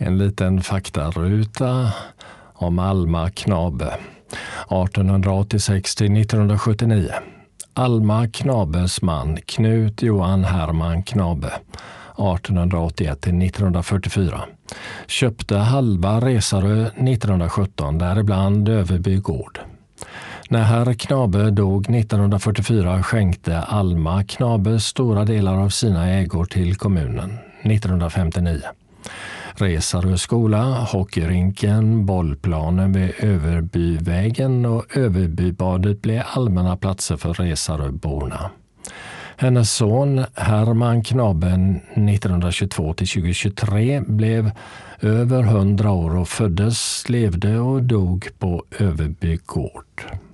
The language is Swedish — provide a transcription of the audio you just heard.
En liten faktaruta om Alma Knabe. 1886 till 1979. Alma Knabes man Knut Johan Herman Knabe 1881 till 1944 köpte halva Resarö 1917, däribland Överby gård. När herr Knabe dog 1944 skänkte Alma Knabe stora delar av sina ägor till kommunen 1959. Resarö skola, hockeyrinken, bollplanen vid Överbyvägen och Överbybadet blev allmänna platser för Resaröborna. Hennes son Herman Knabe 1922-2023 blev över 100 år och föddes, levde och dog på Överby gård.